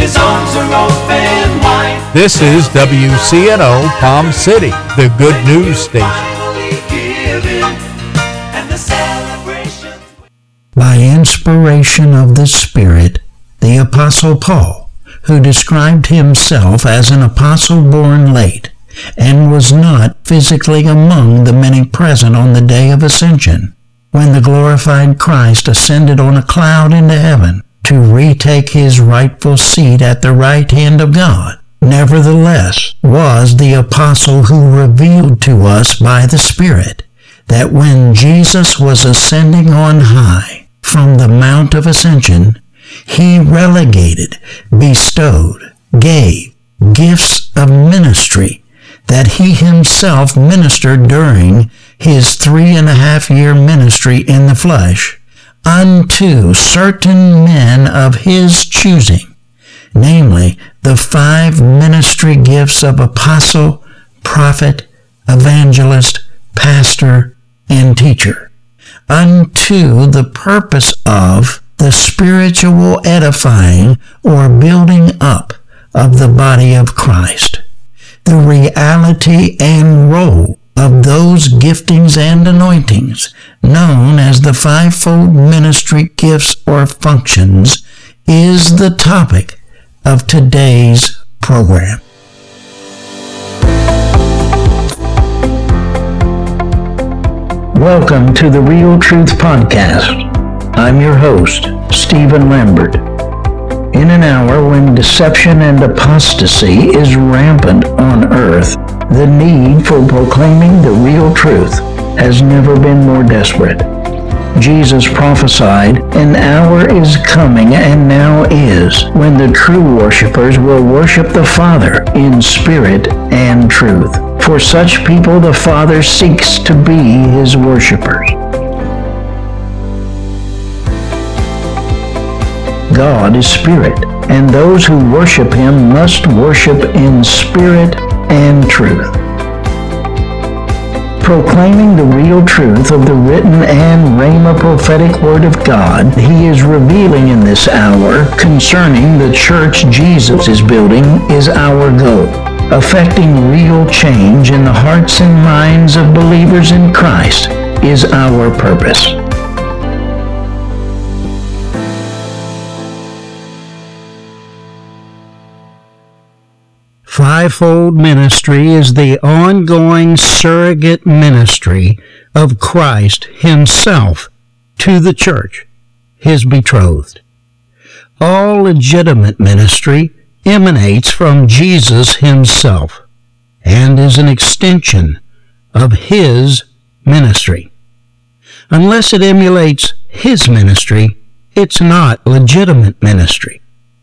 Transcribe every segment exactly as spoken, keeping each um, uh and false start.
His arms are open wide. This is W C N O Palm City, the good news station. By inspiration of the Spirit, the Apostle Paul, who described himself as an apostle born late, and was not physically among the many present on the day of ascension, when the glorified Christ ascended on a cloud into heaven to retake his rightful seat at the right hand of God, nevertheless was the apostle who revealed to us by the Spirit that when Jesus was ascending on high from the Mount of Ascension, he relegated, bestowed, gave gifts of ministry that he himself ministered during his three and a half year ministry in the flesh unto certain men of his choosing, namely the five ministry gifts of apostle, prophet, evangelist, pastor, and teacher, unto the purpose of the spiritual edifying or building up of the body of Christ. The reality and role of those giftings and anointings, known as the fivefold ministry gifts or functions, is the topic of today's program. Welcome to the Real Truth Podcast. I'm your host, Stephen Lambert. In an hour when deception and apostasy is rampant on earth, the need for proclaiming the real truth has never been more desperate. Jesus prophesied, "An hour is coming and now is, when the true worshipers will worship the Father in spirit and truth. For such people the Father seeks to be his worshipers." God is spirit, and those who worship him must worship in spirit and truth. Proclaiming the real truth of the written and Rhema prophetic word of God, he is revealing in this hour concerning the church Jesus is building is our goal. Affecting real change in the hearts and minds of believers in Christ is our purpose. Fivefold ministry is the ongoing surrogate ministry of Christ himself to the church, his betrothed. All legitimate ministry emanates from Jesus himself and is an extension of his ministry. Unless it emulates his ministry, it's not legitimate ministry.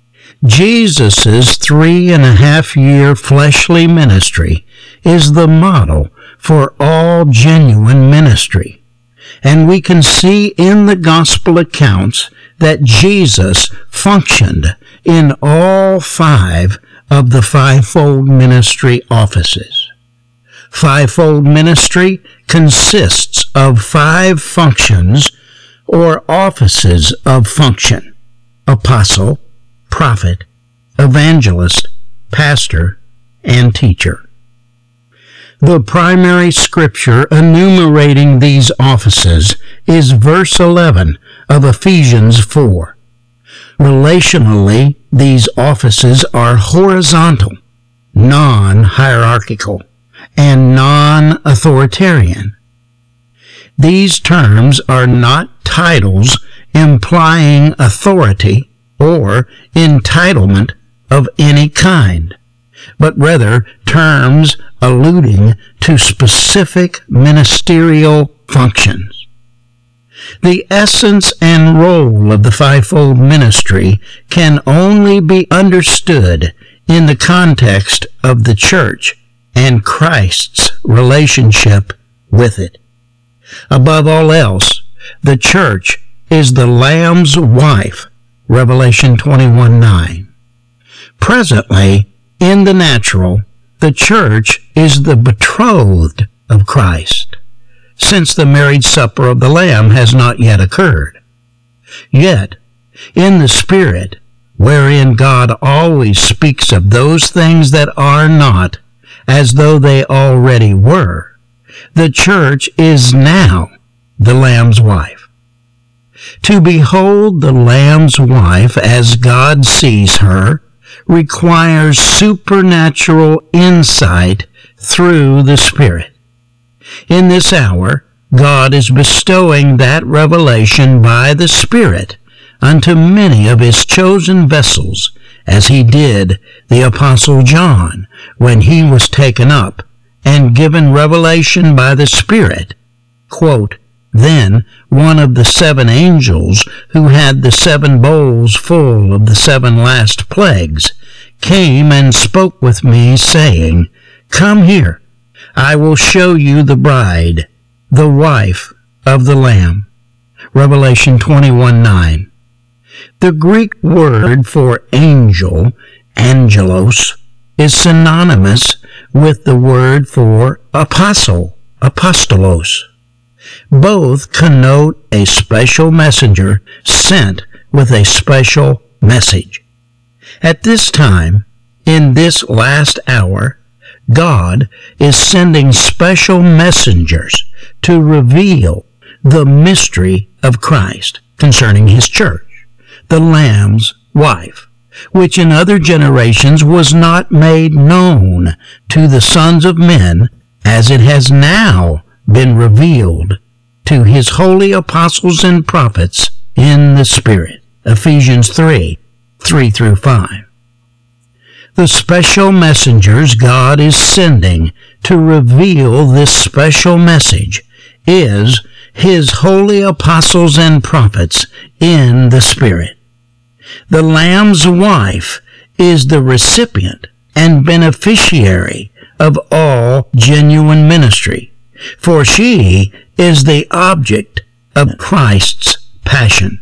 Jesus' three and a half year fleshly ministry is the model for all genuine ministry. And we can see in the gospel accounts that Jesus functioned in all five of the fivefold ministry offices. Fivefold ministry consists of five functions or offices of function: apostle, prophet, evangelist, pastor, and teacher. The primary scripture enumerating these offices is verse eleven of Ephesians four. Relationally, these offices are horizontal, non-hierarchical, and non-authoritarian. These terms are not titles implying authority or entitlement of any kind, but rather terms alluding to specific ministerial functions. The essence and role of the fivefold ministry can only be understood in the context of the church and Christ's relationship with it. Above all else, the church is the Lamb's wife, Revelation twenty-one nine. Presently, in the natural, the church is the betrothed of Christ, since the marriage supper of the Lamb has not yet occurred. Yet, in the Spirit, wherein God always speaks of those things that are not, as though they already were, the church is now the Lamb's wife. To behold the Lamb's wife as God sees her requires supernatural insight through the Spirit. In this hour, God is bestowing that revelation by the Spirit unto many of his chosen vessels, as he did the Apostle John when he was taken up and given revelation by the Spirit. Quote, Then one of the seven angels who had the seven bowls full of the seven last plagues came and spoke with me, saying, Come here, I will show you the bride, the wife of the Lamb. Revelation twenty-one nine. The Greek word for angel, angelos, is synonymous with the word for apostle, apostolos. Both connote a special messenger sent with a special message. At this time, in this last hour, God is sending special messengers to reveal the mystery of Christ concerning his church, the Lamb's wife, which in other generations was not made known to the sons of men, as it has now been revealed to his holy apostles and prophets in the Spirit. Ephesians three, three through five. The special messengers God is sending to reveal this special message is his holy apostles and prophets in the Spirit. The Lamb's wife is the recipient and beneficiary of all genuine ministry, for she is the object of Christ's passion.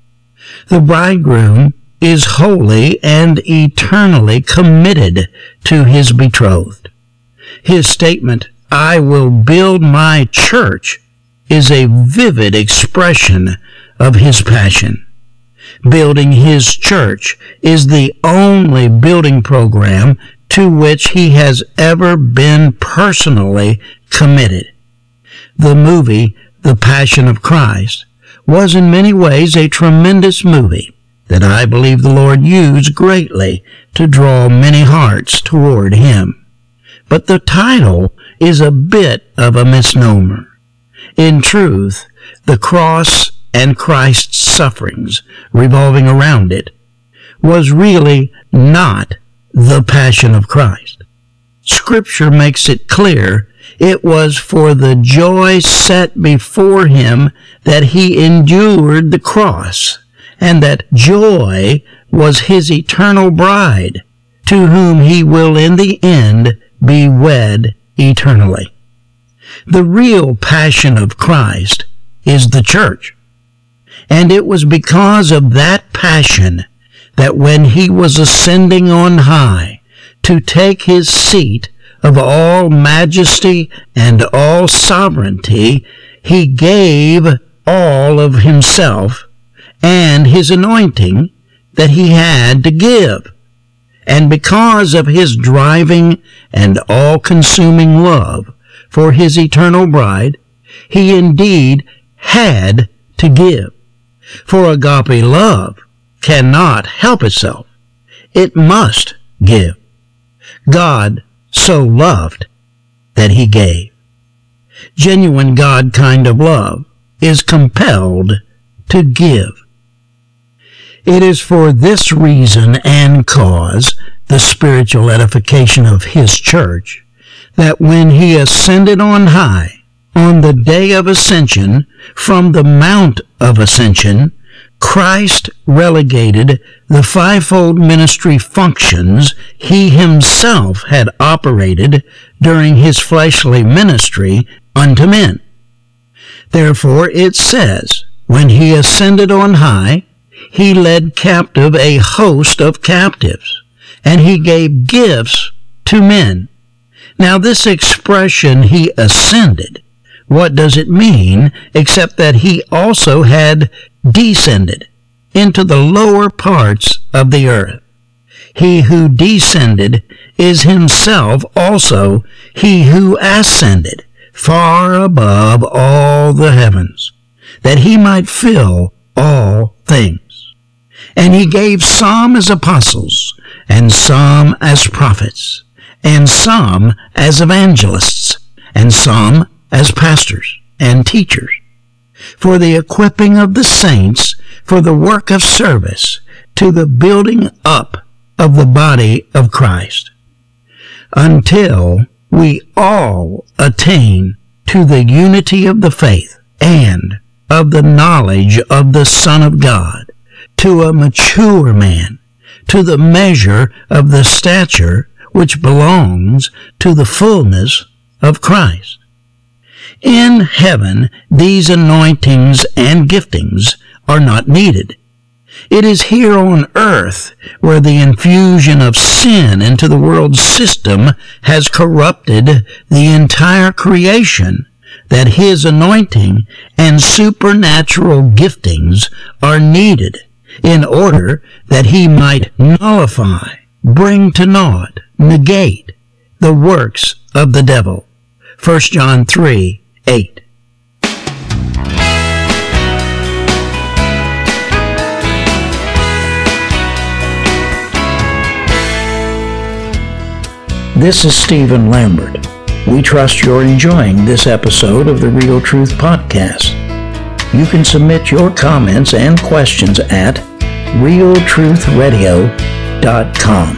The bridegroom is wholly and eternally committed to his betrothed. His statement, I will build my church, is a vivid expression of his passion. Building his church is the only building program to which he has ever been personally committed. The movie, The Passion of Christ, was in many ways a tremendous movie that I believe the Lord used greatly to draw many hearts toward him. But the title is a bit of a misnomer. In truth, the cross and Christ's sufferings revolving around it was really not the Passion of Christ. Scripture makes it clear it was for the joy set before him that he endured the cross, and that joy was his eternal bride, to whom he will in the end be wed eternally. The real passion of Christ is the church, and it was because of that passion that when he was ascending on high to take his seat of all majesty and all sovereignty, he gave all of himself and his anointing that he had to give. And because of his driving and all-consuming love for his eternal bride, he indeed had to give. For agape love cannot help itself. It must give. God so loved that he gave. Genuine God kind of love is compelled to give. It is for this reason and cause, the spiritual edification of his church, that when he ascended on high, on the day of ascension, from the Mount of Ascension, Christ relegated the fivefold ministry functions he himself had operated during his fleshly ministry unto men. Therefore it says, when he ascended on high, he led captive a host of captives, and he gave gifts to men. Now this expression, he ascended, what does it mean except that he also had descended? into the lower parts of the earth. He who descended is himself also he who ascended far above all the heavens, that he might fill all things. And he gave some as apostles, and some as prophets, and some as evangelists, and some as pastors and teachers, for the equipping of the saints for the work of service, to the building up of the body of Christ, until we all attain to the unity of the faith and of the knowledge of the Son of God, to a mature man, to the measure of the stature which belongs to the fullness of Christ. In heaven, these anointings and giftings are not needed. It is here on earth where the infusion of sin into the world's system has corrupted the entire creation that his anointing and supernatural giftings are needed in order that he might nullify, bring to naught, negate the works of the devil. First John three eight. This is Stephen Lambert. We trust you're enjoying this episode of the Real Truth Podcast. You can submit your comments and questions at real truth radio dot com.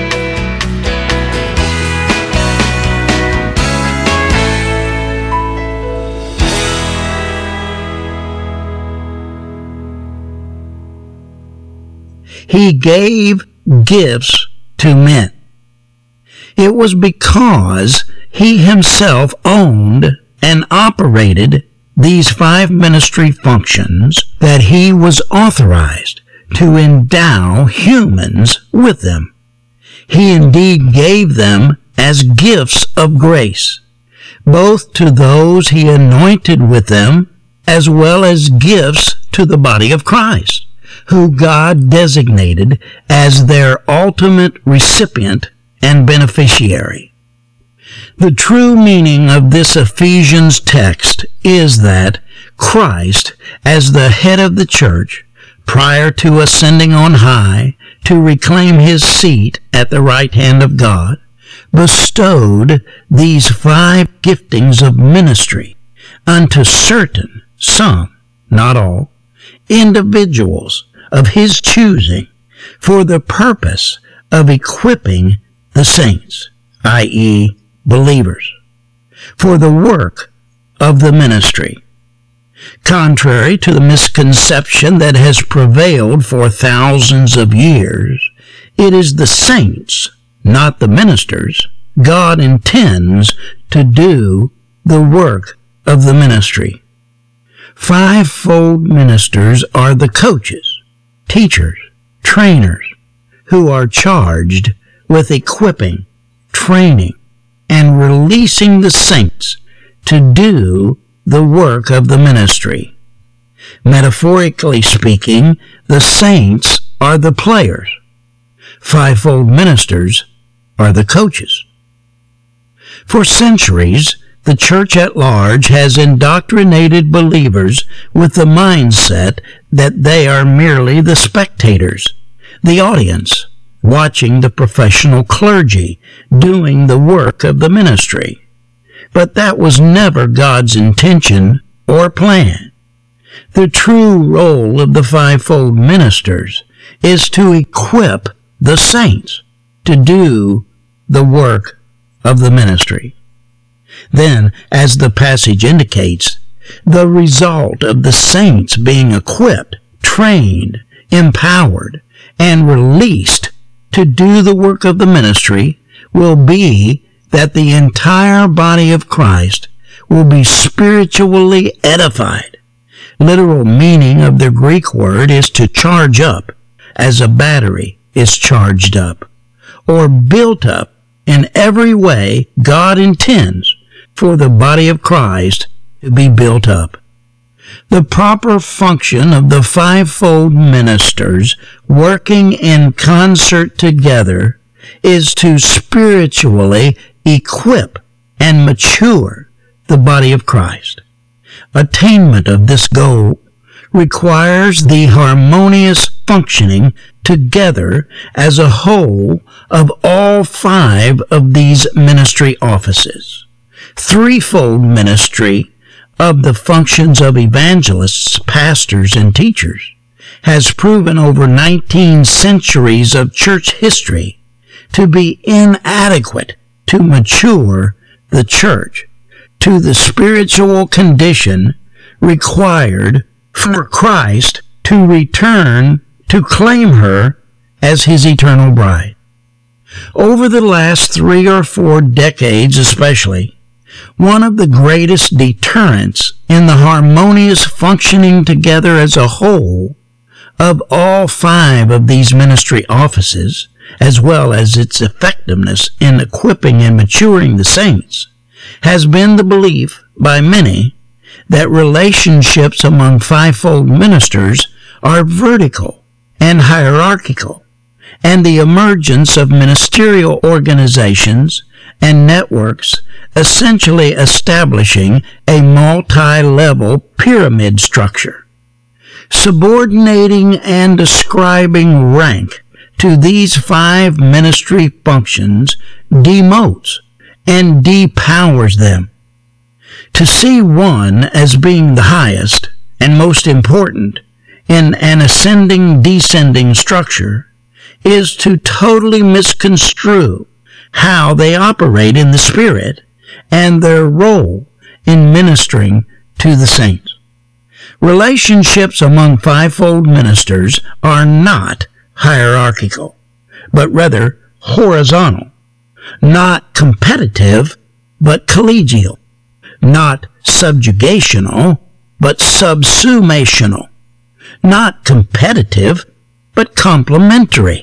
He gave gifts to men. It was because he himself owned and operated these five ministry functions that he was authorized to endow humans with them. He indeed gave them as gifts of grace, both to those he anointed with them, as well as gifts to the body of Christ, who God designated as their ultimate recipient and beneficiary. The true meaning of this Ephesians text is that Christ, as the head of the church, prior to ascending on high to reclaim his seat at the right hand of God, bestowed these five giftings of ministry unto certain, some, not all, individuals of his choosing for the purpose of equipping the saints, that is, believers, for the work of the ministry. Contrary to the misconception that has prevailed for thousands of years, it is the saints, not the ministers, God intends to do the work of the ministry. Fivefold ministers are the coaches, teachers, trainers, who are charged with equipping, training, and releasing the saints to do the work of the ministry. Metaphorically speaking, the saints are the players. Fivefold ministers are the coaches. For centuries, the church at large has indoctrinated believers with the mindset that they are merely the spectators, the audience, watching the professional clergy doing the work of the ministry. But that was never God's intention or plan. The true role of the fivefold ministers is to equip the saints to do the work of the ministry. Then, as the passage indicates, the result of the saints being equipped, trained, empowered, and released to do the work of the ministry will be that the entire body of Christ will be spiritually edified. Literal meaning of the Greek word is to charge up, as a battery is charged up, or built up in every way God intends for the body of Christ to be built up. The proper function of the fivefold ministers working in concert together is to spiritually equip and mature the body of Christ. Attainment of this goal requires the harmonious functioning together as a whole of all five of these ministry offices. Threefold ministry of the functions of evangelists, pastors, and teachers has proven over nineteen centuries of church history to be inadequate to mature the church to the spiritual condition required for Christ to return to claim her as his eternal bride. Over the last three or four decades especially, one of the greatest deterrents in the harmonious functioning together as a whole of all five of these ministry offices, as well as its effectiveness in equipping and maturing the saints, has been the belief by many that relationships among fivefold ministers are vertical and hierarchical, and the emergence of ministerial organizations and networks essentially establishing a multi-level pyramid structure. Subordinating and ascribing rank to these five ministry functions demotes and depowers them. To see one as being the highest and most important in an ascending-descending structure is to totally misconstrue how they operate in the Spirit and their role in ministering to the saints. Relationships among fivefold ministers are not hierarchical, but rather horizontal, not competitive, but collegial, not subjugational, but subsumational, not competitive, but complementary.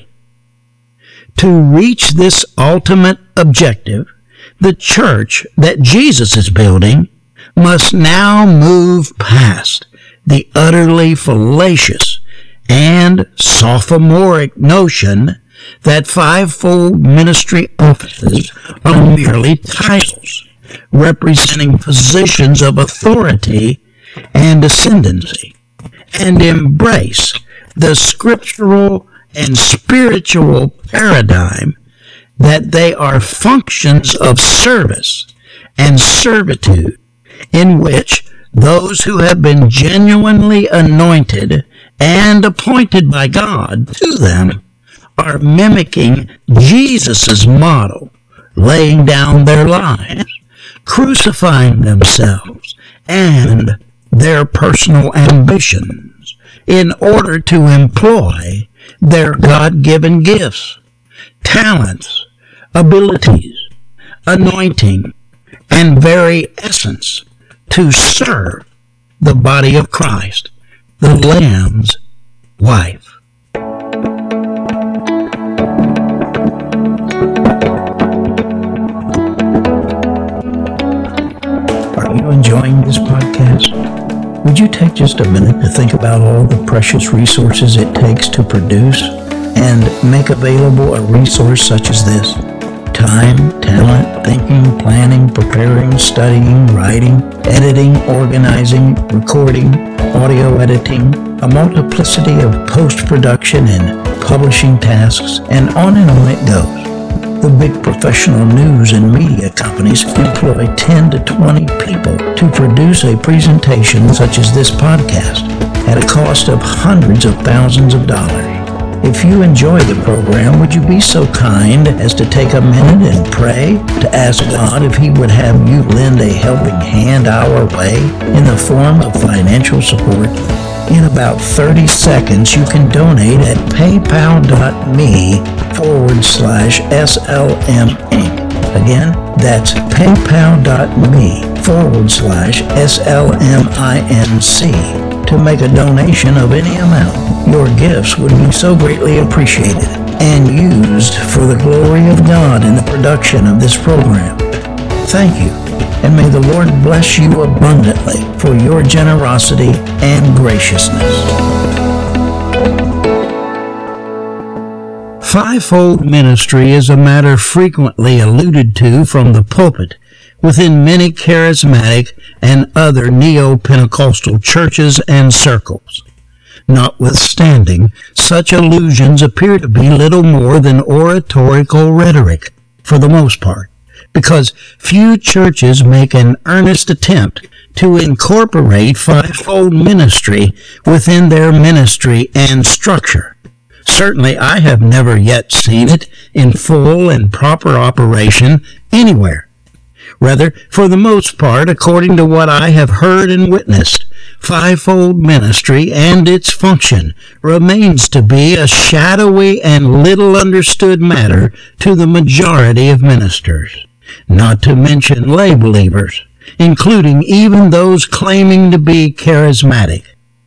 To reach this ultimate objective, the church that Jesus is building must now move past the utterly fallacious and sophomoric notion that fivefold ministry offices are merely titles representing positions of authority and ascendancy, and embrace the scriptural and spiritual paradigm that they are functions of service and servitude in which those who have been genuinely anointed and appointed by God to them are mimicking Jesus' model, laying down their lives, crucifying themselves and their personal ambitions in order to employ their God-given gifts, talents, abilities, anointing, and very essence to serve the body of Christ, the Lamb's wife. Are you enjoying this podcast? Would you take just a minute to think about all the precious resources it takes to produce and make available a resource such as this? Time, talent, thinking, planning, preparing, studying, writing, editing, organizing, recording, audio editing, a multiplicity of post-production and publishing tasks, and on and on it goes. The big professional news and media companies employ ten to twenty people to produce a presentation such as this podcast at a cost of hundreds of thousands of dollars. If you enjoy the program, would you be so kind as to take a minute and pray to ask God if He would have you lend a helping hand our way in the form of financial support? In about thirty seconds, you can donate at paypal.me forward slash SLM Inc. Again, that's paypal.me forward slash SLMINC to make a donation of any amount. Your gifts would be so greatly appreciated and used for the glory of God in the production of this program. Thank you. and may the Lord bless you abundantly for your generosity and graciousness. Fivefold ministry is a matter frequently alluded to from the pulpit within many charismatic and other neo-Pentecostal churches and circles. Notwithstanding, such allusions appear to be little more than oratorical rhetoric, for the most part, because few churches make an earnest attempt to incorporate fivefold ministry within their ministry and structure. Certainly, I have never yet seen it in full and proper operation anywhere. Rather, for the most part, according to what I have heard and witnessed, fivefold ministry and its function remains to be a shadowy and little understood matter to the majority of ministers, not to mention lay believers, including even those claiming to be charismatic.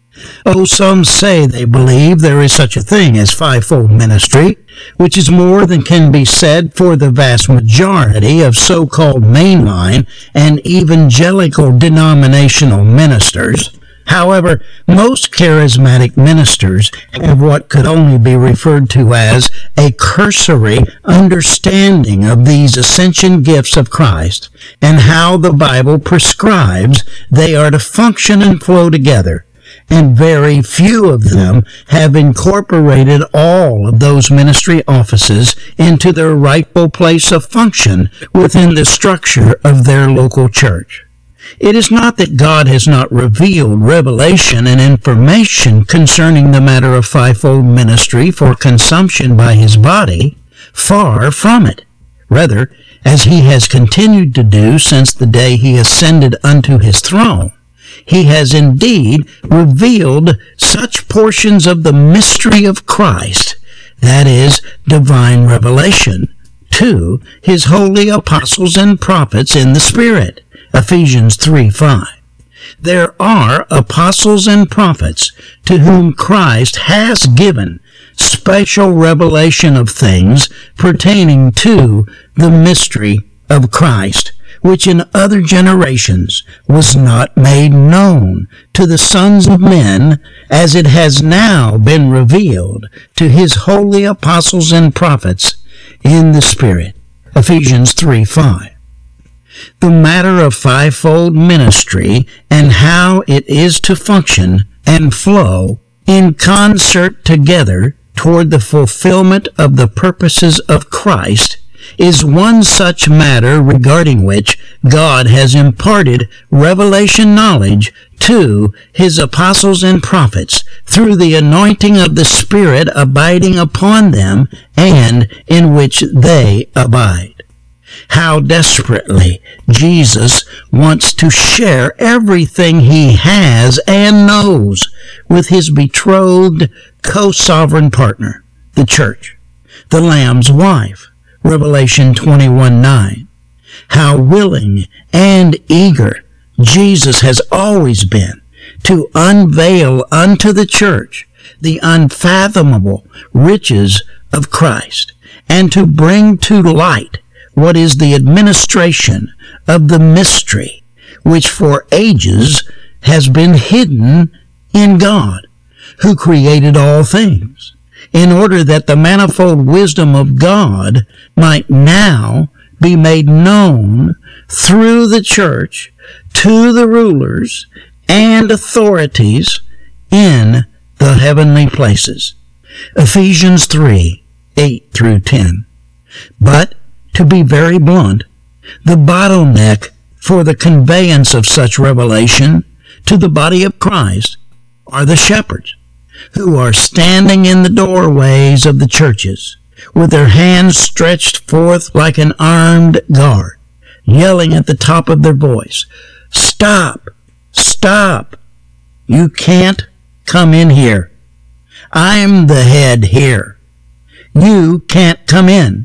Oh, some say they believe there is such a thing as fivefold ministry, which is more than can be said for the vast majority of so-called mainline and evangelical denominational ministers. However, most charismatic ministers have what could only be referred to as a cursory understanding of these ascension gifts of Christ and how the Bible prescribes they are to function and flow together. And very few of them have incorporated all of those ministry offices into their rightful place of function within the structure of their local church. It is not that God has not revealed revelation and information concerning the matter of fivefold ministry for consumption by his body. Far from it. Rather, as he has continued to do since the day he ascended unto his throne, he has indeed revealed such portions of the mystery of Christ, that is, divine revelation, to his holy apostles and prophets in the Spirit. Ephesians three five. There are apostles and prophets to whom Christ has given special revelation of things pertaining to the mystery of Christ, which in other generations was not made known to the sons of men, as it has now been revealed to his holy apostles and prophets in the Spirit. Ephesians three five. The matter of fivefold ministry and how it is to function and flow in concert together toward the fulfillment of the purposes of Christ is one such matter regarding which God has imparted revelation knowledge to his apostles and prophets through the anointing of the Spirit abiding upon them and in which they abide. How desperately Jesus wants to share everything he has and knows with his betrothed co-sovereign partner, the church, the Lamb's wife. Revelation twenty-one nine. How willing and eager Jesus has always been to unveil unto the church the unfathomable riches of Christ and to bring to light what is the administration of the mystery which for ages has been hidden in God, who created all things, in order that the manifold wisdom of God might now be made known through the church to the rulers and authorities in the heavenly places. Ephesians three eight through ten. But, to be very blunt, the bottleneck for the conveyance of such revelation to the body of Christ are the shepherds, who are standing in the doorways of the churches, with their hands stretched forth like an armed guard, yelling at the top of their voice, "Stop! Stop! You can't come in here. I'm the head here. You can't come in."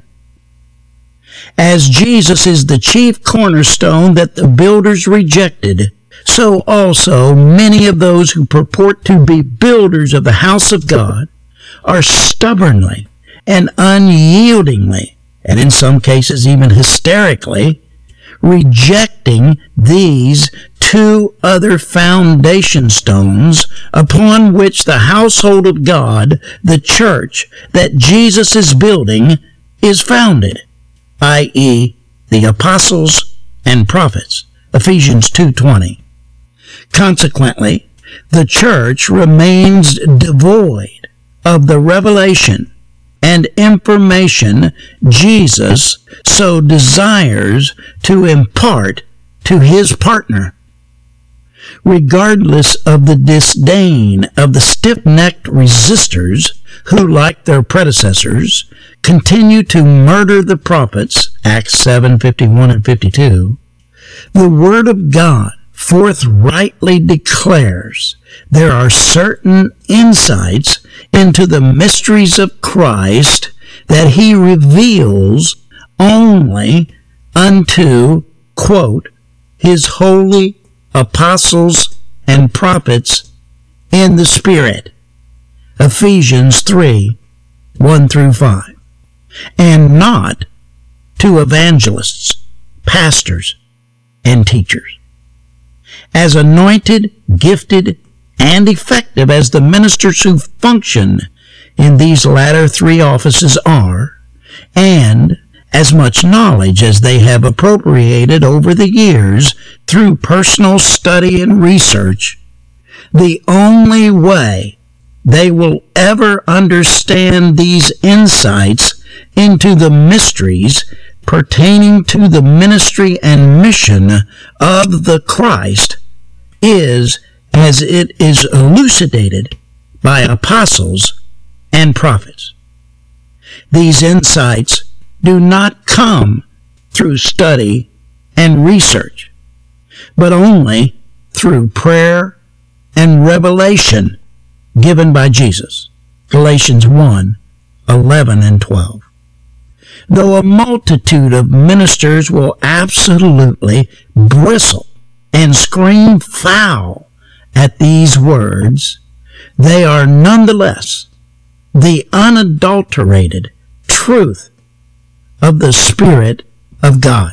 As Jesus is the chief cornerstone that the builders rejected, so also many of those who purport to be builders of the house of God are stubbornly and unyieldingly, and in some cases even hysterically, rejecting these two other foundation stones upon which the household of God, the church that Jesus is building, is founded, that is, the apostles and prophets. Ephesians two twenty. Consequently, the church remains devoid of the revelation and information Jesus so desires to impart to his partner. Regardless of the disdain of the stiff-necked resistors who, like their predecessors, continue to murder the prophets, Acts seven fifty-one and fifty-two, the Word of God forthrightly declares there are certain insights into the mysteries of Christ that he reveals only unto, quote, his holy apostles and prophets in the Spirit. Ephesians three, one through five. And not to evangelists, pastors, and teachers. As anointed, gifted, and effective as the ministers who function in these latter three offices are, and as much knowledge as they have appropriated over the years through personal study and research, the only way they will ever understand these insights into the mysteries pertaining to the ministry and mission of the Christ is as it is elucidated by apostles and prophets. These insights do not come through study and research, but only through prayer and revelation given by Jesus. Galatians one, eleven and twelve. Though a multitude of ministers will absolutely bristle and scream foul at these words, they are nonetheless the unadulterated truth of the Spirit of God.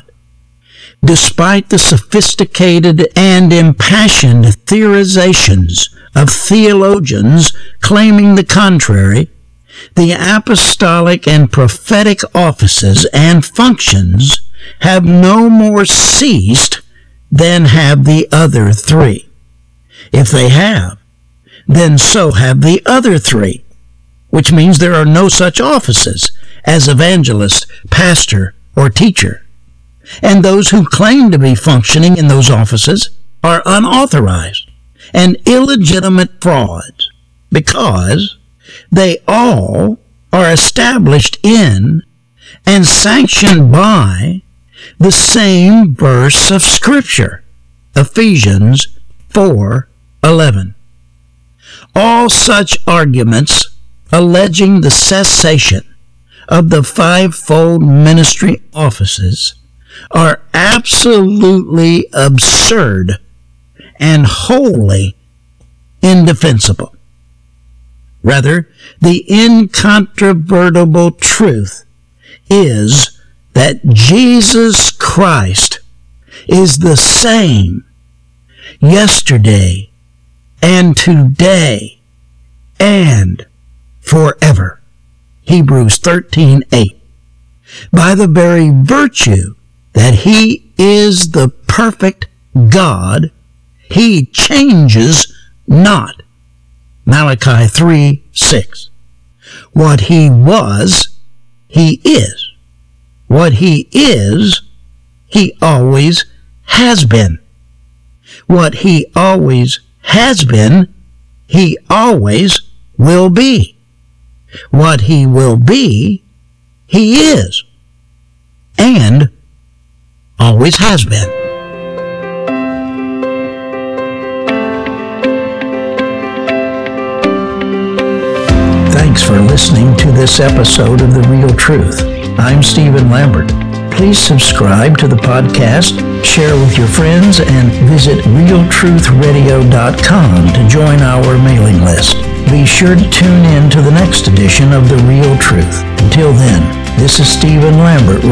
Despite the sophisticated and impassioned theorizations of theologians claiming the contrary, the apostolic and prophetic offices and functions have no more ceased than have the other three. If they have, then so have the other three, which means there are no such offices as evangelist, pastor, or teacher. And those who claim to be functioning in those offices are unauthorized and illegitimate frauds because they all are established in and sanctioned by the same verse of Scripture, Ephesians four eleven. All such arguments alleging the cessation of the fivefold ministry offices are absolutely absurd and wholly indefensible. Rather, the incontrovertible truth is that Jesus Christ is the same yesterday and today and forever. Hebrews thirteen eight. By the very virtue that he is the perfect God, he changes not. Malachi three six. What he was, he is. What he is, he always has been. What he always has been, he always will be. What he will be, he is, and always has been. Thanks for listening to this episode of The Real Truth. I'm Stephen Lambert. Please subscribe to the podcast, share with your friends, and visit real truth radio dot com to join our mailing list. Be sure to tune in to the next edition of The Real Truth. Until then, this is Stephen Lambert